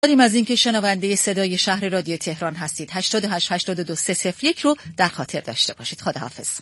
داریم از اینکه شنونده صدای شهر رادیو تهران هستید. 88 82 301 رو در خاطر داشته باشید. خداحافظ.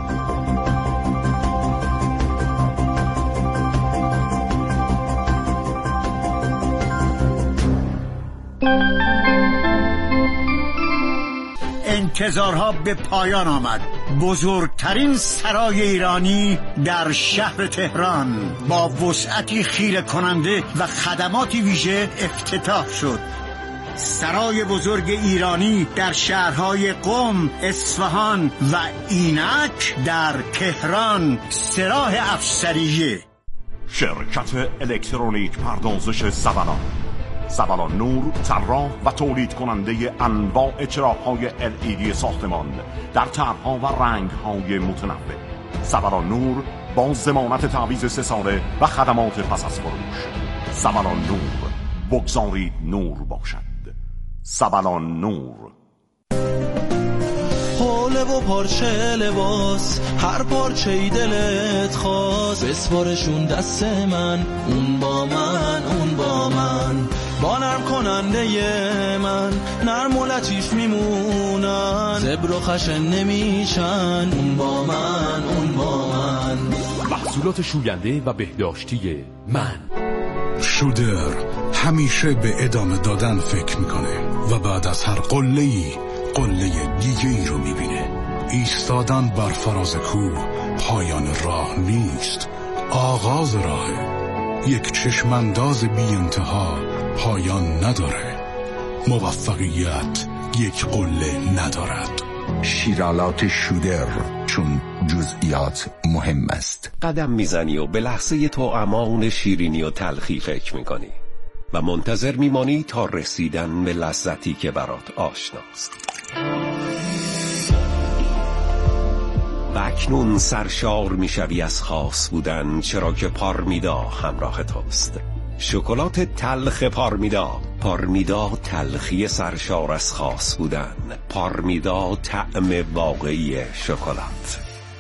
انتظارها به پایان آمد. بزرگترین سرای ایرانی در شهر تهران با وسعتی خیره کننده و خدماتی ویژه افتتاح شد. سرای بزرگ ایرانی در شهرهای قم، اصفهان و اینک در تهران، سراح افسریه. شرکت الکترونیک پردازش زبلان نور، طراح و تولید کننده انواع چراغ‌های LED ساختمان در طرح‌ها و رنگ‌های متنوع. زبلان نور با ضمانت تعویض 3 ساله و خدمات پس از فروش. زبلان نور، بگذارید نور باشد. زبلان نور. حوله و پارچه لباس، هر پارچه ای دلت خواست، بسپارشون دست من، اون با من، اون با من، با نرم کننده من، نرم و لطیف میمونن، زبر و خشن نمیشن، اون با من، اون با من. محصولات شوینده و بهداشتی من. شودر همیشه به ادامه دادن فکر میکنه و بعد از هر قله‌ای قله دیگه ای رو میبینه. ایستادن بر فراز کوه پایان راه نیست، آغاز راهه. یک چشمانداز بی انتها پایان نداره. موفقیت یک قله ندارد. شیرالات شودر، چون جزئیات مهم است. قدم میزنی و به لحظه طعمان شیرینی و تلخی فکر میکنی و منتظر میمانی تا رسیدن به لذتی که برات آشناست. و اکنون سرشار میشوی از خاص بودن، چرا که پارمیدا همراه توست. شکلات تلخ پارمیدا تلخی سرشار از خاص بودن، پارمیدا طعم واقعی شکلات.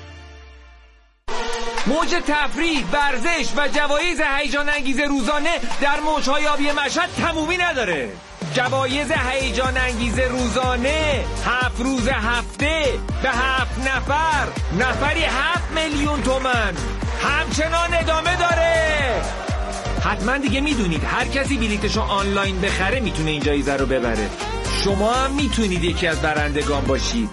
موج تفریح، ورزش و جوایز هیجان انگیز روزانه در موج‌های آبی مشهد تمومی نداره. جوایز هیجان انگیز روزانه 7 روز هفته به 7 نفر، نفری 7 میلیون تومان همچنان ادامه داره. حتما دیگه میدونید هر کسی بلیتشو آنلاین بخره میتونه این جایزه رو ببره. شما هم میتونید یکی از برندگان باشید.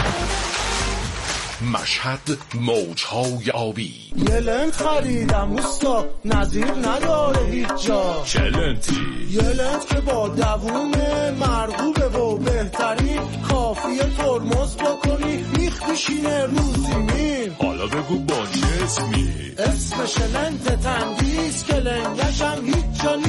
مشهد موج‌های آبی. یه لنت خریدم اوستا، نظیر نداره هیچ جا. چه لنتی؟ یه لنت که با دوومه، مرغوبه و بهترین، کافیه ترمز بکنی میخ بشینه رو زمین. حالا بگو با چه اسمی؟ اسمش لنت تندیس که لنگش هم هیچ جا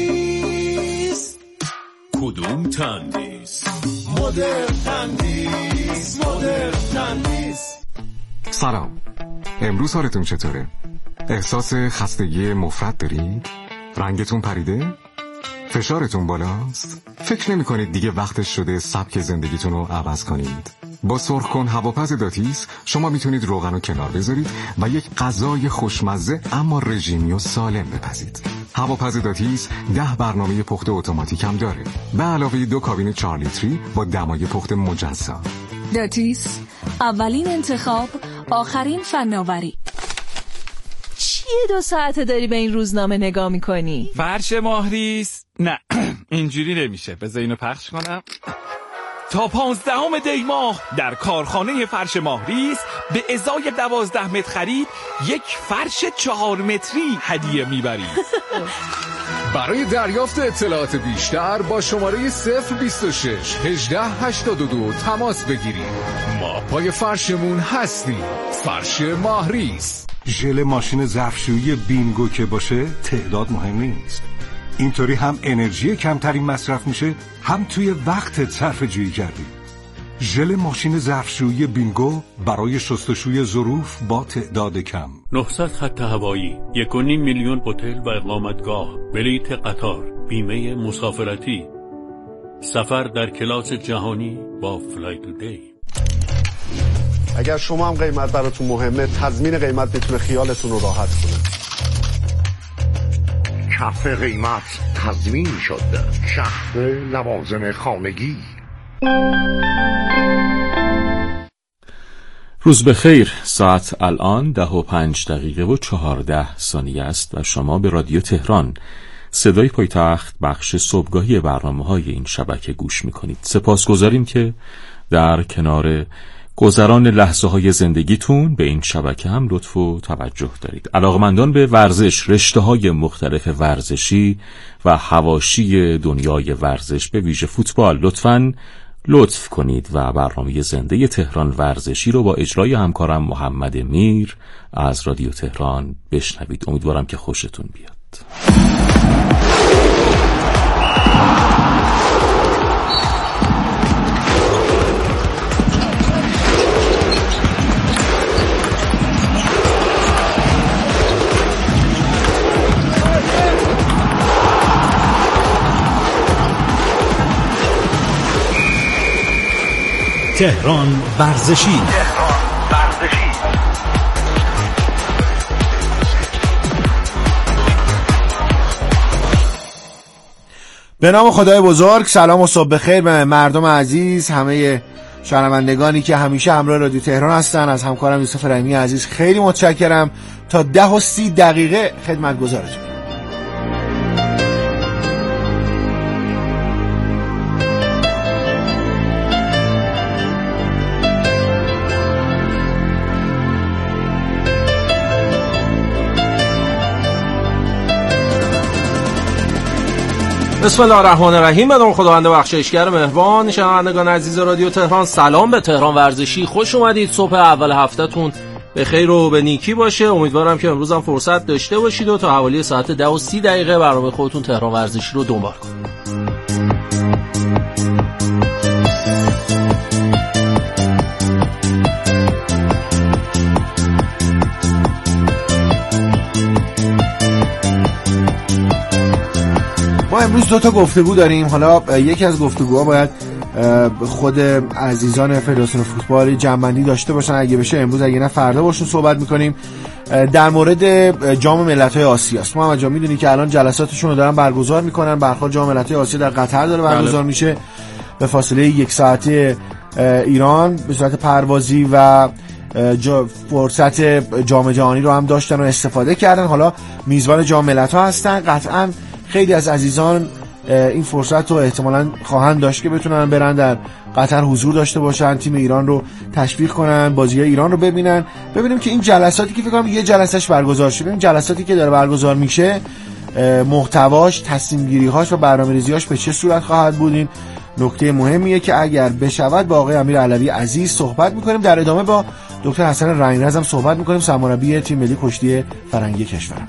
نیست. کدوم تندیس؟ مدرن تندیس، مدرن تندیس. سلام، امروز حالتون چطوره؟ احساس خستگی مفرط دارید؟ رنگتون پریده؟ فشارتون بالاست؟ فکر نمی کنید دیگه وقتش شده سبک زندگیتون رو عوض کنید؟ با سرخ کن هواپز داتیس شما میتونید روغن رو کنار بذارید و یک غذای خوشمزه اما رژیمی و سالم بپزید. هواپز داتیس 10 برنامه پخت اتوماتیک هم داره، به علاوه 2 کابین 4 لیتری با دمای پخت مجزا. داتیس، اولین انتخاب، آخرین فناوری. چیه 2 ساعته داری به این روزنامه نگاه میکنی؟ فرش ماهریس؟ نه اینجوری نمیشه، بذار اینو پخش کنم. تا 15 دی ماه در کارخانه فرش ماهریس به ازای 12 متر خرید 1 فرش 4 متری هدیه میبرید. برای دریافت اطلاعات بیشتر با شماره 026 18 82 تماس بگیرید. ما پای فرشمون هستیم. فرش ماهریس. ژل ماشین ظرفشویی بینگو که باشه تعداد مهم نیست. اینطوری هم انرژی کمتری مصرف میشه، هم توی وقت صرف جویی کردی. ژل ماشین ظرفشویی بینگو برای شستشوی ظروف با تعداد کم. 900 خط هوایی، 1.5 میلیون هتل و اقامتگاه، بلیت قطار، بیمه مسافرتی، سفر در کلاس جهانی با فلای تودی. اگر شما هم قیمت براتون مهمه، تضمین قیمت میتونه خیالتون رو راحت کنه. کف قیمت تضمین شد. شهر لوازم خانگی. روز بخیر. ساعت الان 10:05 است و شما به رادیو تهران صدای پایتخت بخش صبحگاهی برنامه‌های این شبکه گوش می‌کنید. سپاسگزاریم که در کنار گذران لحظه‌های زندگیتون به این شبکه هم لطف و توجه دارید. علاقمندان به ورزش، رشته‌های مختلف ورزشی و حواشی دنیای ورزش به ویژه فوتبال لطف کنید و برنامه زنده تهران ورزشی رو با اجرای همکارم محمد میر از رادیو تهران بشنوید. امیدوارم که خوشتون بیاد. تهران ورزشی. به نام خدای بزرگ. سلام و صبح بخیر به مردم عزیز، همه شنوندگانی که همیشه همراه رادیو تهران هستن. از همکارم یوسف رحیمی عزیز خیلی متشکرم. تا 10:30 خدمت گزارتون. بسم الله الرحمن الرحیم. به نام خداوند بخشایشگر مهربان. شنوندگان عزیز رادیو تهران، سلام به تهران ورزشی. خوش اومدید. صبح اول هفتهتون به خیر و به نیکی باشه. امیدوارم که امروز هم فرصت داشته باشید و تا حوالی ساعت 10:30 برنامه خودتون تهران ورزشی رو دنبال کنید. ما امروز 2 تا گفتگو داریم. حالا یکی از گفتگوها باید خود عزیزان فدراسیون فوتبال جمع‌بندی داشته باشن، اگه بشه امروز، اگه نه فردا باشون صحبت می‌کنیم. در مورد جام ملت‌های آسیا است. محمد جان می‌دونی که الان جلساتشون رو دارن برگزار می‌کنن. برخلاف جام ملت‌های آسیا در قطر داره برگزار میشه به فاصله 1 ساعته ایران به صورت پروازی و فرصت جام جهانی رو هم داشتن و استفاده کردن. حالا میزبان جام ملت‌ها هستن. قطعاً خیلی از عزیزان این فرصت رو احتمالاً خواهند داشت که بتونن برن در قطر حضور داشته باشن، تیم ایران رو تشویق کنن، بازی‌های ایران رو ببینیم که این جلساتی که فکر کنم یه جلسهش برگزار شده، این جلساتی که داره برگزار میشه محتواش، تصمیم‌گیری‌هاش و برنامه‌ریزی‌هاش به چه صورت خواهد بود. این نکته مهمیه که اگر بشود با آقای امیر علوی عزیز صحبت می‌کنیم. در ادامه با دکتر حسن رنگرز هم صحبت می‌کنیم، سرمربی تیم ملی کشتی فرنگی کشور.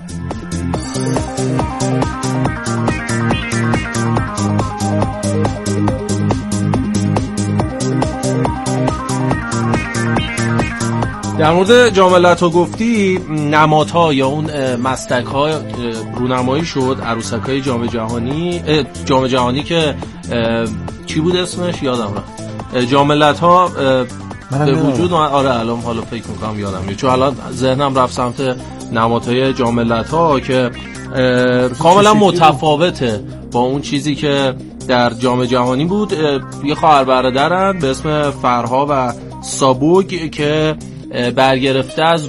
در مورد جام ملت‌ها گفتی، نمادها یا اون مستک‌ها رونمایی شد. عروسک‌های جام جهانی که چی بود اسمش یادم رفت. جام ملت‌ها به وجود آره الان حالا فکر می‌کنم یادم میاد، چون الان ذهنم رفت سمت نمادهای جام ملت‌ها که کاملا متفاوته با اون چیزی که در جام جهانی بود. یه خواهر برادرن به اسم فرها و سابوگ که برگرفته از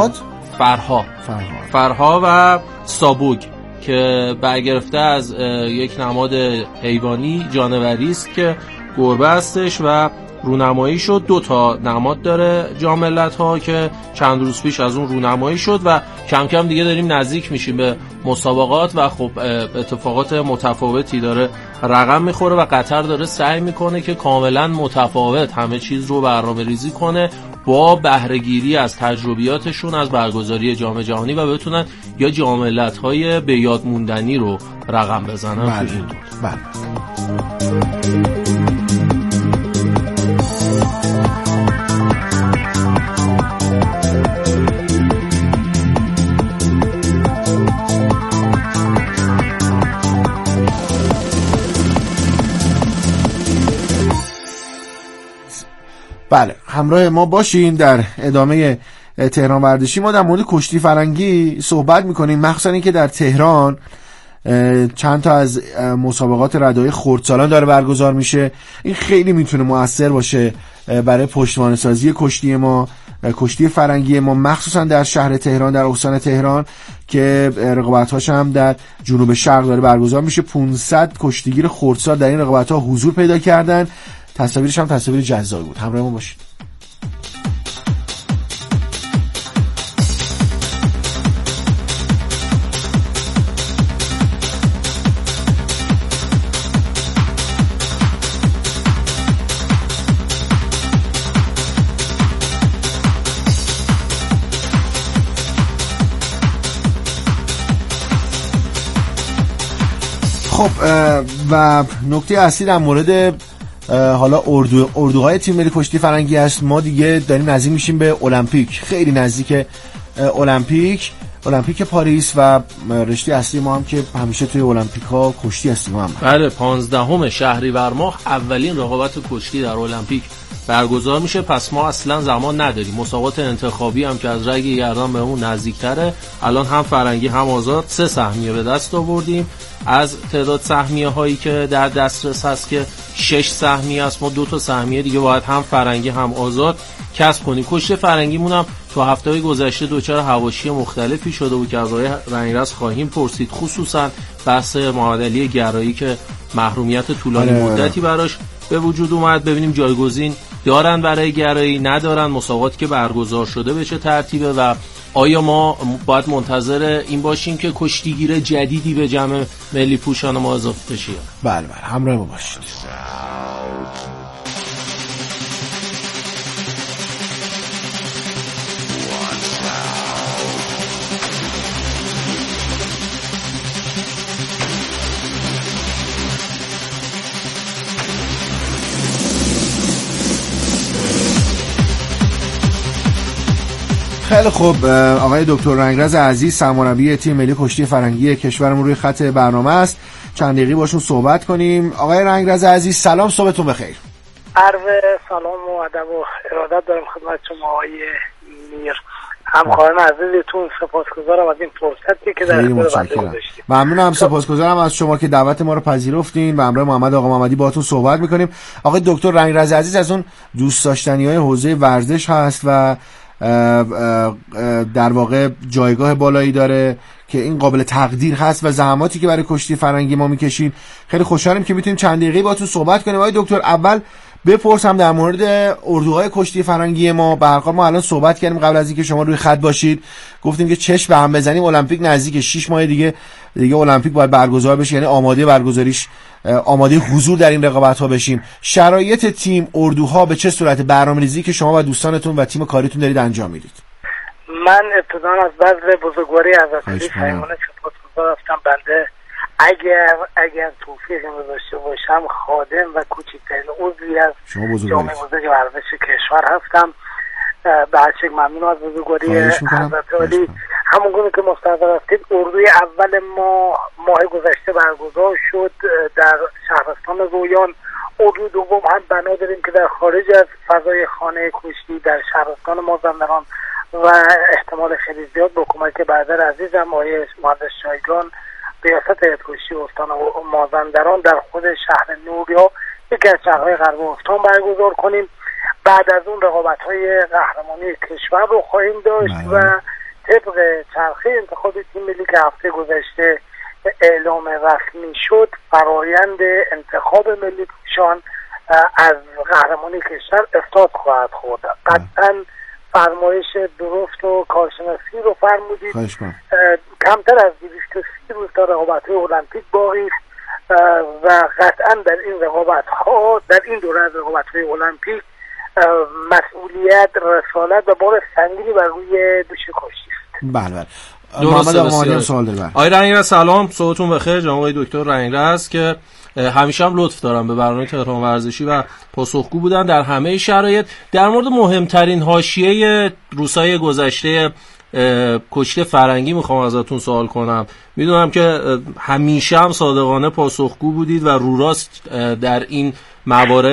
فرها و سابوگ که برگرفته از یک نماد حیوانی جانوری است که گربه هستش و رونمایی شد. 2 تا نماد داره جام ملت‌ها که چند روز پیش از اون رونمایی شد و کم کم دیگه داریم نزدیک میشیم به مسابقات و خب اتفاقات متفاوتی داره رقم میخوره و قطر داره سعی میکنه که کاملا متفاوت همه چیز رو برنامه‌ریزی کنه با بهره‌گیری از تجربیاتشون از برگزاری جام جهانی و بتونن یا جام ملت‌های به یاد موندنی رو رقم بزنن. بله. بله، همراه ما باشین در ادامه تهران ورزشی. ما در مورد کشتی فرنگی صحبت میکنیم، مخصوصا این که در تهران چند تا از مسابقات ردای خردسالان داره برگزار میشه. این خیلی میتونه مؤثر باشه برای پشتوانه سازی کشتی ما، کشتی فرنگی ما، مخصوصا در شهر تهران، در استان تهران که رقابت‌هاش هم در جنوب شرق داره برگزار میشه. 500 کشتیگیر خردسال در این رقابت‌ها حضور پیدا کردن. تصاویرش هم تصاویر جذابی بود. همراه ما باشید. خب و نکته اصلی در مورد حالا اردوهای تیم ملی کشتی فرنگی است. ما دیگه داریم نزدیک میشیم به المپیک، خیلی نزدیک المپیک پاریس و رشته اصلی ما هم که همیشه توی المپیک ها کشتی هستیم هم. بله 15 شهریور ماه اولین رقابت کشتی در المپیک برگزار میشه. پس ما اصلا زمان نداریم. مسابقات انتخابی هم که از رگ گردان بهمون نزدیکتره. الان هم فرنگی هم آزاد 3 سهمیه به دست آوردیم. از تعداد سهمیه هایی که در دسترس هست که 6 سهمیه است، ما 2 تا سهمیه دیگه باید هم فرنگی هم آزاد کسب کنیم. کشتی فرنگیمون هم تو هفته‌های گذشته دوچار حواشی مختلفی شده بود که از آقای رنگرز خواهیم پرسید، خصوصا بحث محمد علی گرایی که محرومیت طولانی مدتی براش به وجود اومد. ببینیم جایگزین دارن برای گرایی، ندارن، مسابقاتی که برگزار شده به چه ترتیبه و آیا ما باید منتظر این باشیم که کشتیگیر جدیدی به جمع ملی پوشان ما اضافه بشه؟ بله همراه ما باشید. خیلی خوب، آقای دکتر رنگرز عزیز سرمربی تیم ملی کشتی فرنگی کشورمون روی خط برنامه است. چند دقیقه باشون صحبت کنیم. آقای رنگرز عزیز سلام، صبحتون بخیر. عرض سلام و ادب و ارادت دارم خدمت شما آقای میر، همکاران عزیزتون. سپاسگزارم از این فرصتی که در اختیار بنده گذاشتید. ممنونم، سپاسگزارم از شما که دعوت ما رو پذیرفتین. به همراه محمد آقا محمدی باهاتون صحبت می‌کنیم. آقای دکتر رنگرز عزیز از اون دوست داشتنی‌های حوزه ورزش هست و در واقع جایگاه بالایی داره که این قابل تقدیر هست و زحماتی که برای کشتی فرنگی ما میکشین. خیلی خوشحالم که میتونیم چند دقیقه باهاتون صحبت کنیم. آقای دکتر اول بپرسم در مورد اردوهای کشتی فرنگی ما. به هر حال ما الان صحبت کردیم قبل از اینکه شما روی خط باشید، گفتیم که چشم به هم بزنیم، المپیک نزدیک، 6 ماه دیگه المپیک باید برگزار بشه، یعنی آماده برگزاریش، آماده حضور در این رقابت ها بشیم. شرایط تیم، اردوها به چه صورت، برنامه‌ریزی که شما و دوستانتون و تیم کاریتون دارید انجام میدید؟ من ابتداً از بذل بزرگواری حضرت سلیمانه سپاسگزار هستم. بنده اگر توفیق داشته باشم خادم و کوچکترین عضوی از جامعه بزرگ ورزش کشور هستم. به هر شکل ممنون از بزرگواری حضرت عالی. همونگونه که مستحضر هستید، اردوی اول ماه گذشته برگزار شد در شهرستان رویان. اردوی دوم هم بنا داریم که در خارج از فضای خانه کشتی در شهرستان مازندران و احتمال خیلی زیاد با کمک برادر عزیزم آقای مهندس شایگان ریاست هیئت کشتی استان مازندران در خود شهر نوریا یکی از شهرهای غرب استان برگزار کنیم. بعد از اون رقابت‌های قهرمانی کشور رو خواهیم داشت و طبق چرخه انتخاب تیم ملی که هفته گذشته اعلام رسمی شد، فرایند انتخاب ملی پوشان از قهرمانی کشور استارت خواهد خورد. قطعاً فرمایش درست و کارشناسی رو فرمودید. کمتر از 230 روز تا رقابت‌های المپیک باقی است و قطعاً در این رقابت‌ها، در این دوره از رقابت‌های المپیک مسئولیت، رسالت و بار سنگینی بر روی دوش کشتی است. بله. محمد آقا سوال دارم. آقای رنگرز سلام، صبحتون بخیر. جناب آقای دکتر رنگرز که همیشه هم لطف دارم به برنامه تهران ورزشی و پاسخگو بودن در همه شرایط. در مورد مهمترین حاشیه روزهای گذشته کشتی فرنگی میخوام ازتون سوال کنم. میدونم که همیشه هم صادقانه پاسخگو بودید و رو راست در این موارد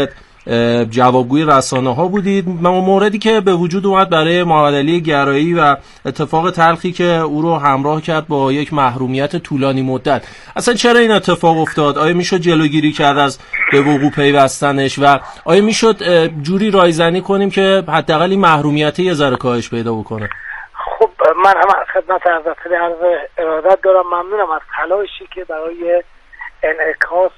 جوابگوی رسانه‌ها بودید. موردی که به وجود اومد برای محمد علی گرایی و اتفاق تلخی که او رو همراه کرد با یک محرومیت طولانی مدت. اصلا چرا این اتفاق افتاد؟ آیا میشد جلوگیری کرد از به وقوع پیوستنش و آیا میشد جوری رایزنی کنیم که حداقل این محرومیت یه ذره کاهش پیدا بکنه؟ خب من هم خدمت حضرت عرض ارادت دارم. ممنونم از تلاشی که برای انعکاس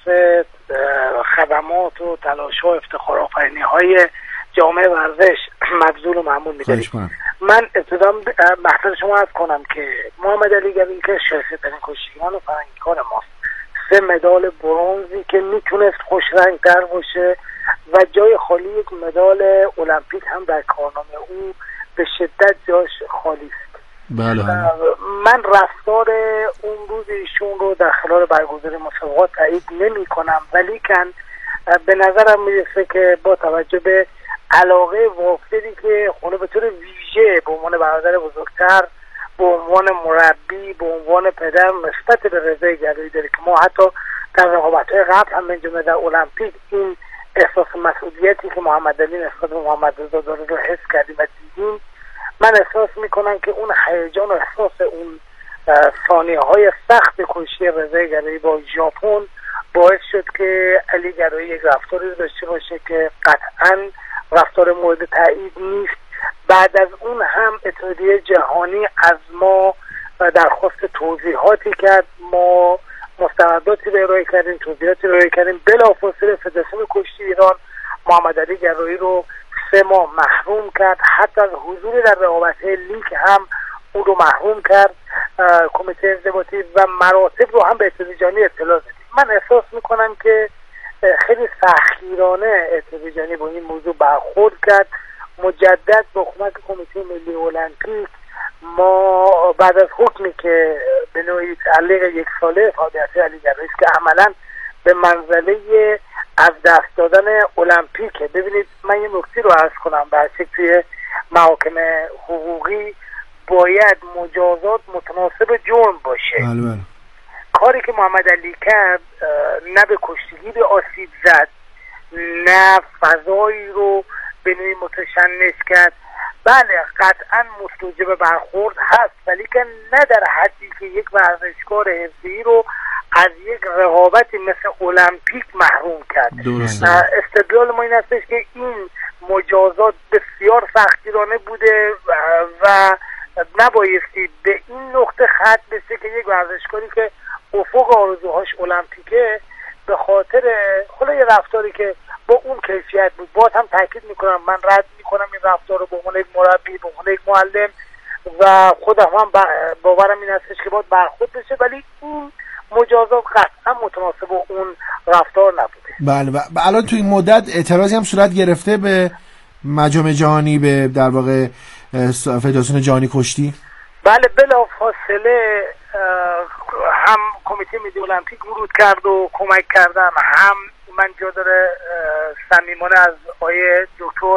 خدمات و تلاش و افتخارآفرینی‌های جامعه ورزش مبذول و معمول می‌دارید. من ابتدا محضر شما عرض کنم که محمد علی گرایی که شایسته‌ترین کشتیگان و فرنگیکار ماست. 3 مدال برنزی که میتونست خوش رنگ‌تر باشه و جای خالی یک مدال المپیک هم در کارنامه او به شدت جاش خالی است. بله. من رفتار اون روز ایشون رو در خلال برگزاری مسابقات تایید نمی کنم، ولی کن به نظرم میرسه که با توجه به علاقه وافری که خونه به طور ویژه به عنوان برادر بزرگتر، به عنوان مربی، به عنوان پدر نسبت به رضا گرایی داره که ما حتی در رقابت‌های قبل هم من جمله در المپیک این احساس مسئولیتی که محمد علی نسبت به محمد رضا داره رو حس کردیم و دیدیم. من احساس میکنم که اون هیجان و احساس اون ثانیه‌های سخت کشتی رضا گرایی با ژاپن باعث شد که علی گرایی یک رفتاری داشته باشه که قطعاً رفتار مورد تایید نیست. بعد از اون هم اتحادیه جهانی از ما درخواست توضیحاتی کرد، ما مستنداتی رو ارائه کردیم، توضیحاتی رو ارائه کردیم. بلافاصله فدراسیون کشتی ایران محمد علی گرایی رو 3 ماه محروم کرد، حتی از حضور در رقابت‌های لیگ هم او رو محروم کرد. کمیته انضباطی و مراتب رو هم به اتحادیه جهانی اطلاع دادیم. من احساس میکنم که خیلی سختگیرانه اتحادیه جهانی با این موضوع برخورد کرد. مجدد با کمک کمیته ملی المپیک ما بعد از حکمی که به نوعی تعلیق 1 ساله فعالیت علی گرایی است که عملاً به منزله از دست دادن المپیکه. ببینید من یه نکته رو عرض کنم، برای توی محاکم حقوقی باید مجازات متناسب جرم باشه. بله. کاری که محمد علی کرد نه به کشتیگیر آسیب زد، نه فضایی رو به نوعی متشنج کرد. بله قطعا مستوجب برخورد هست، ولی که نه در حدی که یک ورزشکار حرفه‌ای رو از یک رقابتی مثل المپیک محروم کرد. استدلال ما این هستش که این مجازات بسیار سختگیرانه بوده و نبایستی به این نقطه ختم بشه که یک ورزشکاری که افق آرزوهاش المپیکه به خاطر یه رفتاری که با اون کیفیت بود، باز هم تاکید میکنم من رد میکنم این رفتار رو به عنوان یک مربی، به عنوان یک معلم و خودم هم باورم این هستش که باید برخورد بشه، ولی این مجازات قطعا متناسب با اون رفتار نبوده. بله و الان تو این مدت اعتراضی هم صورت گرفته به مجامع جهانی، به در واقع فدراسیون جهانی کشتی؟ بله بلافاصله هم کمیته ملی المپیک ورود کرد و کمک کردن، هم من جا داره صمیمانه از آقای دکتر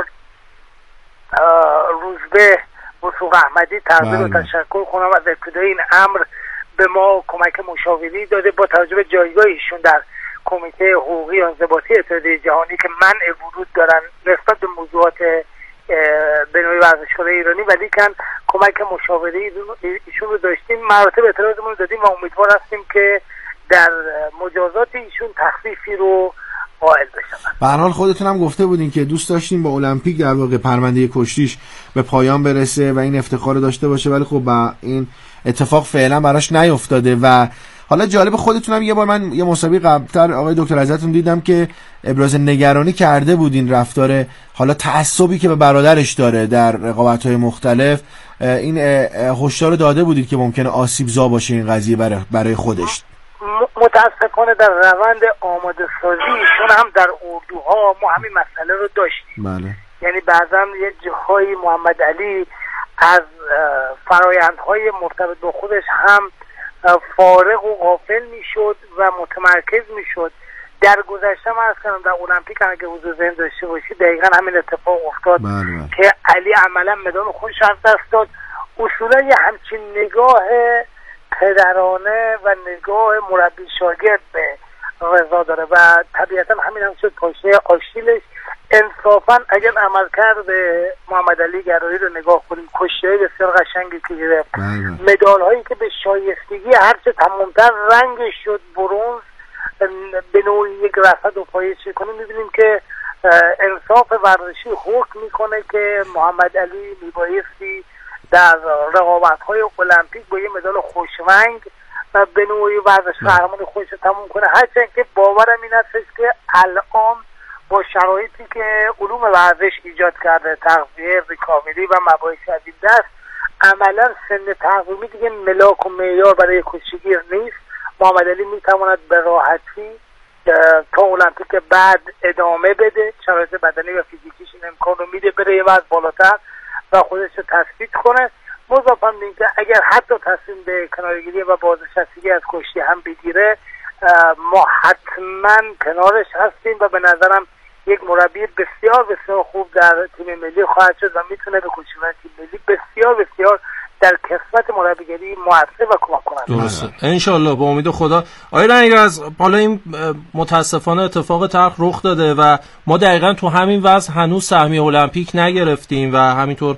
روزبه وثوق احمدی تقدیر و تشکر کنم از ابتدای این امر به ما کمک مشاوری داده با توجه به جایگاه ایشون در کمیته حقوقی و انضباطی اتحادیه جهانی که منع ورود دارن نسبت به موضوعات به نوعی ورزشکارای ایرانی، ولی کن کمک مشاوری ایشون رو داشتیم، مراتب اعتراضمون رو دادیم و امیدوار هستیم که در مجازات ایشون تخفیفی رو قائل بشن. به هر حال خودتون هم گفته بودین که دوست داشتین با المپیک در واقع پرونده کشتیش به پایان برسه و این افتخار رو داشته باشه، ولی خب با این اتفاق فعلا براش نیفتاده. و حالا جالب خودتونم یه بار من یه مسابقه قبلتر آقای دکتر ازتون دیدم که ابراز نگرانی کرده بودین رفتار حالا تعصبی که به برادرش داره در رقابت‌های مختلف، این هشدار داده بودید که ممکنه آسیب‌زا باشه این قضیه برای خودش. متاسفانه در روند آماده سازی ایشون هم در اردوها ما همین مسئله رو داشتیم. بله. یعنی بعضا یه جاهای محمد علی از فرایندهای مرتبط با خودش هم فارغ و غافل میشد و متمرکز میشد. در گذشته من از کنم در المپیک اگه حضور ذهن داشته باشی دقیقا همین اتفاق افتاد. بله. که علی عملا مدان خودش از دست داد. اصولا یه همچین نگاه پدرانه و نگاه مربی شاگرد به رضا داره و طبیعتا همین هم شد پاشنه آشیلش. انصافا اگر عملکرد محمد علی گرایی رو نگاه کنیم، کشتی‌های بسیار قشنگی که گرفت، مدال هایی که به شایستگی هرچه تمامتر رنگش شد برنز، به نوعی یک رصد و پایش کنیم، میبینیم که انصاف ورزشی حکم میکنه که محمد علی میبایستی در رقابت‌های المپیک با یه مدال خوشرنگ به نوعی ورزش قهرمان خودش رو تموم کنه. هرچند که باورم این است که الان با شرایطی که علوم ورزش ایجاد کرده، تغذیه کاملی و مباحث از این دست، عملا سن تقویمی دیگه ملاک و معیار برای کشتیگیر نیست. محمد علی میتواند به راحتی تا المپیک بعد ادامه بده، شرایط بدنی و فیزیکیش این امکان رو میده بره یه وضع بالاتر و خودش رو تثبیت کنه. مضافاً به اینکه اگر حتی تصمیم به کنارگیری و بازنشستگی از کشتی هم بگیره، ما حتما کنارش هستیم و به نظرم یک مربی بسیار بسیار خوب در تیم ملی خواهد شد و میتونه به کشتیگیران تیم ملی بسیار بسیار در کسبت مربیگری موثر و کمک کننده. درسته انشالله، با امید خدا. آقای رنگرز، حالا این متاسفانه اتفاق تلخ رخ داده و ما دقیقاً تو همین وضع هنوز سهمیه المپیک نگرفتیم و همینطور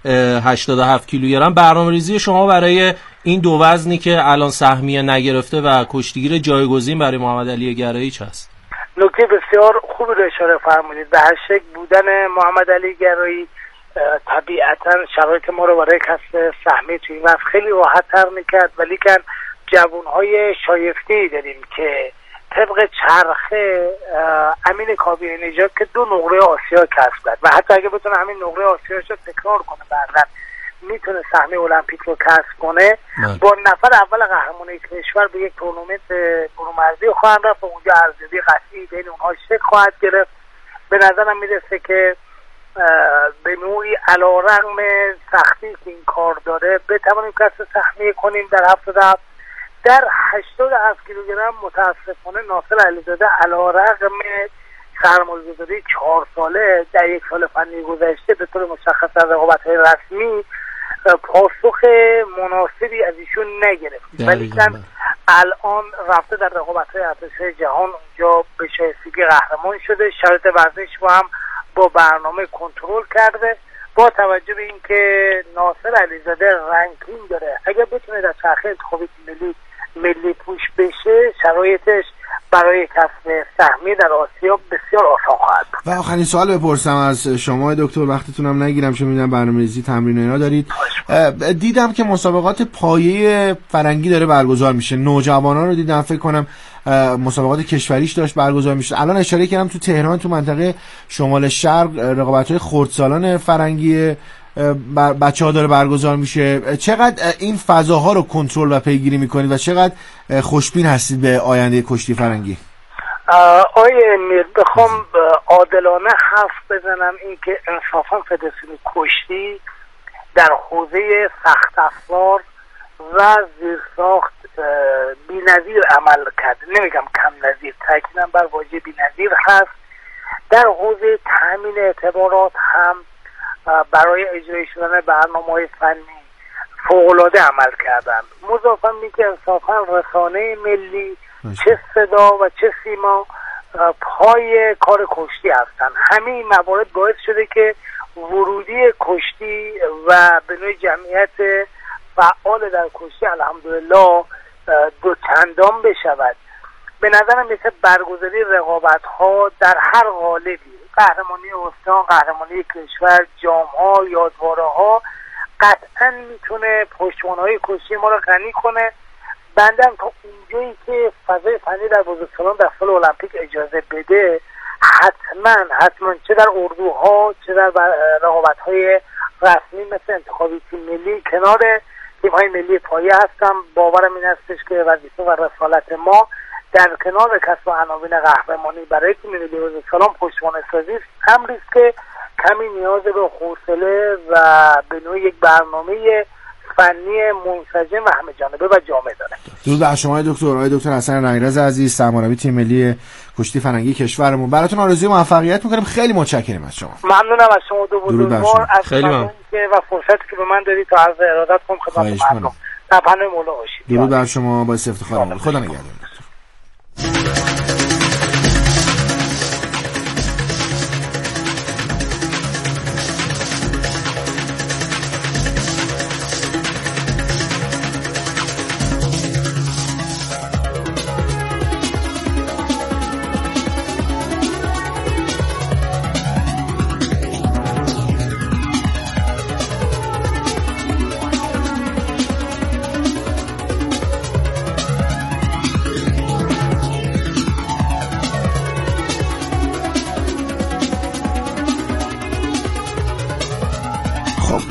87 کیلوگرم. برنامه‌ریزی شما برای این دو وزنی که الان سهمیه نگرفته و کشتیگیر جایگزین برای محمد علی گرایی چه است؟ نکته بسیار خوبی رو اشاره فرمودید. به هر شکل بودن محمد علی گرایی طبیعتا شرایط ما رو برای کسب سهمیه توی این وقت خیلی راحت تر میکرد، ولی که جوانهای شایسته داریم که طبق چرخه امین کابی نژاد که 2 نقره آسیا کسب کرد و حتی اگه بتونه همین نقره آسیاش رو تکرار کنه بعداً میتونه سهمیه المپیک رو کسب کنه. با نفر اول قهرمانی کشور به یک تورنمنت برومرزی خواهند رفت و اونجا ارزیابی قطعی بین اونها شکل خواهد گرفت. به نظرم میرسه که به نوعی علیرغم سختی که این کار داره بتوانیم کسب سهمیه کنیم در 77. در 87 کیلوگرم متاسفانه ناصر علیزاده علیرغم سرمایه‌گذاری 4 ساله در یک سال فنی گذشته به طور مشخص در رقابت‌های رسمی پاسخ مناسبی از ایشون نگرفت، ولی الان رفته در رقابت‌های ارتش جهان اونجا به شایستگی قهرمان شده. شرایط ورزش رو هم با برنامه کنترل کرده. با توجه به اینکه ناصر علیزاده رنکینگ داره، اگر بتونه در چرخه انتخابی ملی پوش بشه، شرایطش برای کسب سهمیه در آسیا بسیار آسان خواهد بود. و آخرین سوال بپرسم از شما دکتر، وقتتونم نگیرم چون میدونم برنامه‌ریزی تمرین و اینا دارید. دیدم که مسابقات پایه فرنگی داره برگزار میشه، نوجوانان رو دیدم، فکر کنم مسابقات کشوریش داشت برگزار میشه. الان اشاره کردم تو تهران تو منطقه شمال شرق رقابت‌های خردسالان فرنگی بچه‌ها داره برگزار میشه. چقدر این فضاها رو کنترل و پیگیری میکنید و چقدر خوشبین هستید به آینده کشتی فرنگی؟ آیه امیر، بخوام عادلانه حرف بزنم این که انصافا فدراسیون کشتی در حوزه سخت افزار و زیرساخت بی‌نظیر عمل کرد. نمیگم کم نظیر، تاکیدم بر واژه بی‌نظیر هست. در حوزه تامین اعتبارات هم برای اجرای شدن برنامه‌های فنی فوق‌العاده عمل کردن. مضافاً میگه انصافاً رسانه ملی چه صدا و چه سیما پای کار کشتی هستن. همین موارد باعث شده که ورودی کشتی و به نوع جمعیت فعال در کشتی الحمدلله دو چندان بشود. به نظرم مثل برگزاری رقابت‌ها در هر قالبی، قهرمانی استان، قهرمانی کشور، جام‌ها، یادواره‌ها، قطعاً میتونه پشتوانه‌های کشتی ما رو غنی کنه. بندم تا اونجایی که فضای فنی در بزرگسالان در سال المپیک اجازه بده، حتما چه در اردوها چه در رقابت‌های رسمی مثل انتخابی تیم ملی کنار تیم‌های ملی پایه هستم. باورم این هستش که وظیفه و رسالت ما در کنار کسب عناوین قهرمانی برای تیم ملی بزرگسالان پشتوانه سازی است، امری است که کمی نیاز به حوصله و به نوع یک برنامه فنی منسجم و همه جانبه و جامع داره. درود بر شما دکتر حسن رنگرز عزیز، سرمربی تیم ملی کشتی فرنگی کشورمون. براتون آرزوی موفقیت می‌کنم. خیلی متشکرم از شما. ممنونم از شما دو بزرگوار، از خدمتی و فرصتی که به من دادید تا عرض ارادت کنم خدمت مردم. در پناه مولا باشید. درود بر شما، با افتخار. خدا نگهدار.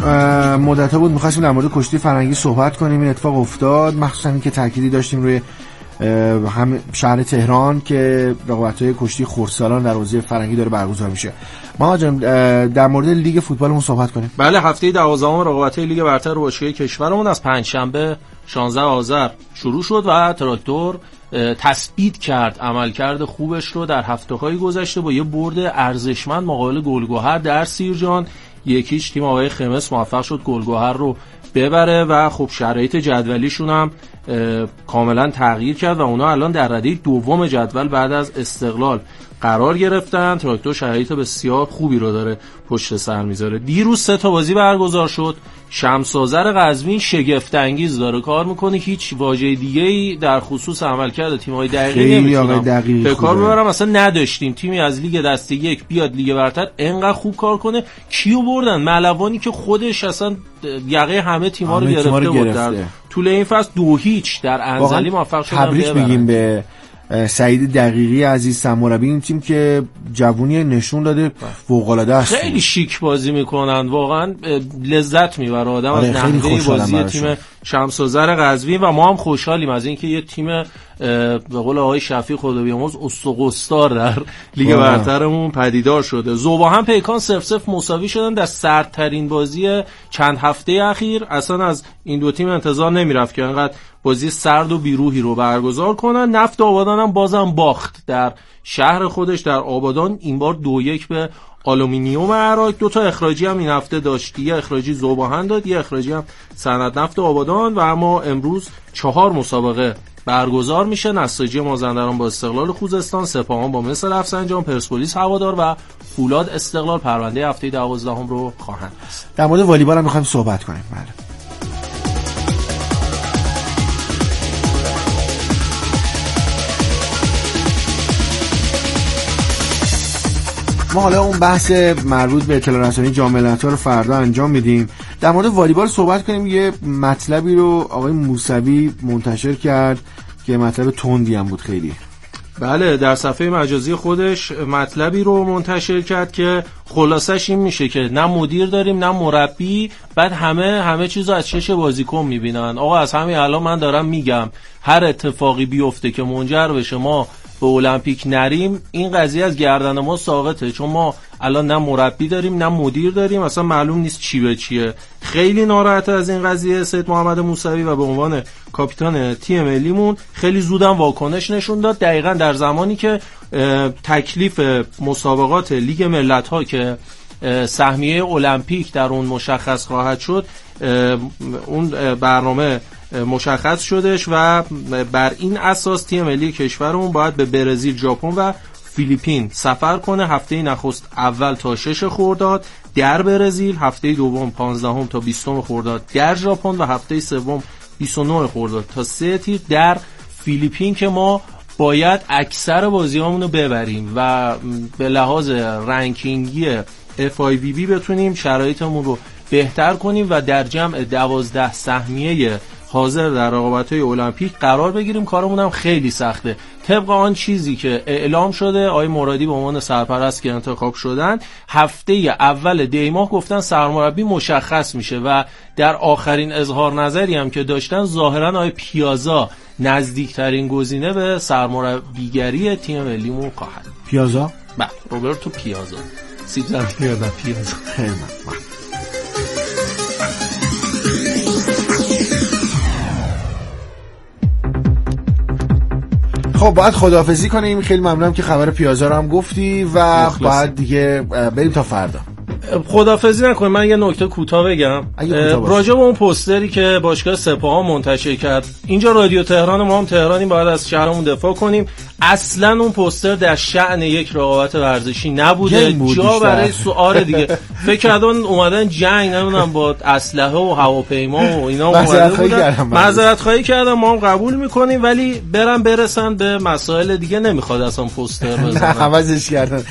مدت‌ها بود می‌خواستیم در مورد کشتی فرنگی صحبت کنیم، این اتفاق افتاد، مخصوصا اینکه تأکیدی داشتیم روی هم شهر تهران که رقابت‌های کشتی خردسالان در حوزه فرنگی داره برگزار میشه. ما جان در مورد لیگ فوتبالمون صحبت کنیم. بله، هفته 12 رقابت‌های لیگ برتر باشگاهی کشورمون از پنجشنبه 16 آذر شروع شد و تراکتور تثبیت کرد عملکرد خوبش رو در هفته‌های گذشته با یه برد ارزشمند مقابل گلگهر در سیرجان. 1-0 تیم آقای خمس موفق شد گلگهر رو ببره و خب شرایط جدولیشون هم کاملا تغییر کرد و اونا الان در رده دوم جدول بعد از استقلال قرار گرفتن. تراکتور شرایط بسیار خوبی رو داره پشت سر میذاره. دیروز 3 تا بازی برگزار شد. شمس آذر قزوین شگفت انگیز داره کار میکنه، هیچ واژه دیگه‌ای در خصوص عملکرد تیم‌های دقیقی نمیتونم به کار ببرم. اصلا نداشتیم تیمی از لیگ دسته یک بیاد لیگ برتر انقدر خوب کار کنه. کیو بردن؟ ملوانی که خودش اصلا یقه همه تیم‌ها رو گرفته بود در طول این فصل. 2-0 در انزلی موفق شدن. تبریک میگیم به سعید دقیقی عزیز سرمربی این تیم که جوونی نشون داده فوق‌العاده است. خیلی شیک بازی میکنن، واقعا لذت میبره آدم از نحوه بازی تیم شمس آذر قزوین و ما هم خوشحالیم از اینکه یه تیم به قول آقای شفیع خدا بیامرز استقستار در لیگ برترمون پدیدار شده. ذوباهن پیکان 0-0 مساوی شدن در سردترین بازی چند هفته اخیر. اصلا از این دو تیم انتظار نمیرفت که انقدر بازی سرد و بیروحی رو برگزار کنن. نفت آبادان هم بازم باخت در شهر خودش در آبادان، این بار 2-1 به آلومینیوم عراق. 2 تا اخراجی هم این هفته داشت، یه اخراجی ذوباهن داد، یه اخراجی هم صنعت نفت آبادان. و اما امروز 4 مسابقه برگزار میشه. نساجی مازندران با استقلال خوزستان، سپاهان با مس رفسنجان، پرسپولیس هوادار و فولاد استقلال پرونده هفته 12 رو خواهند بست. در مورد والیبال هم می‌خوایم صحبت کنیم. بله. ما حالا اون بحث مربوط به اطلاع رسانی جام ملت‌ها رو فردا انجام میدیم. در مورد والیبال صحبت کنیم. یه مطلبی رو آقای موسوی منتشر کرد که مطلب تندی هم بود خیلی. بله، در صفحه مجازی خودش مطلبی رو منتشر کرد که خلاصش این میشه که نه مدیر داریم نه مربی، بعد همه چیزو از چش بازیکن میبینن. آقا از همین الان من دارم میگم هر اتفاقی بیفته که منجر بشه ما به المپیک نریم، این قضیه از گردن ما ساقطه، چون ما الان نه مربی داریم نه مدیر داریم، اصلا معلوم نیست چی به چیه. خیلی ناراحته از این قضیه سید محمد موسوی و به عنوان کاپیتان تیم ملیمون خیلی زودم واکنش نشون داد. دقیقاً در زمانی که تکلیف مسابقات لیگ ملت‌ها که سهمیه المپیک در اون مشخص خواهد شد، اون برنامه مشخص شدش و بر این اساس تیم ملی کشورمون باید به برزیل، ژاپن و فیلیپین سفر کنه. هفته نخست اول تا 6 خرداد در برزیل، هفته دوم 15 تا 20 خرداد در ژاپن و هفته سوم 29 خرداد تا 3 تیر در فیلیپین که ما باید اکثر بازیامون رو ببریم و به لحاظ رنکینگی FIVB بتونیم شرایطمون رو بهتر کنیم و در جمع 12 سهمیه حاضر در رقابت‌های المپیک قرار بگیریم. کارمون هم خیلی سخته. طبق آن چیزی که اعلام شده، آقای مرادی به عنوان سرپرست که انتخاب شدن، هفته اول دی ماه گفتن سرمربی مشخص میشه و در آخرین اظهار نظری هم که داشتن ظاهرا آقای پیازا نزدیکترین گزینه به سرمربیگری تیم ملیمون خواهد. پیازا؟ بله، روبرتو پیازا. سیب زمینی یادم پیازا. خیلی خب باید خداحافظی کنیم. خیلی ممنونم که خبر پیازا رو هم گفتی و باید دیگه بریم تا فردا. خداحافظی نکنیم. من یه نکته کوتاه بگم راجع به اون پوستری که باشگاه سپاهان منتشر کرد. اینجا رادیو تهران، ما هم تهرانیم، باید از شهرمون دفاع کنیم. اصلا اون پوستر در شأن یک رقابت ورزشی نبوده، جا برای سوال دیگه. فکر کردن اومدن جنگ نمیدونم با اسلحه و هواپیما و اینا اومده بودن. معذرت خواهی کردم، ما هم قبول میکنیم، ولی برسن به مسائل دیگه نمیخواد اصلا پوستر بزنن. عوضش کردن.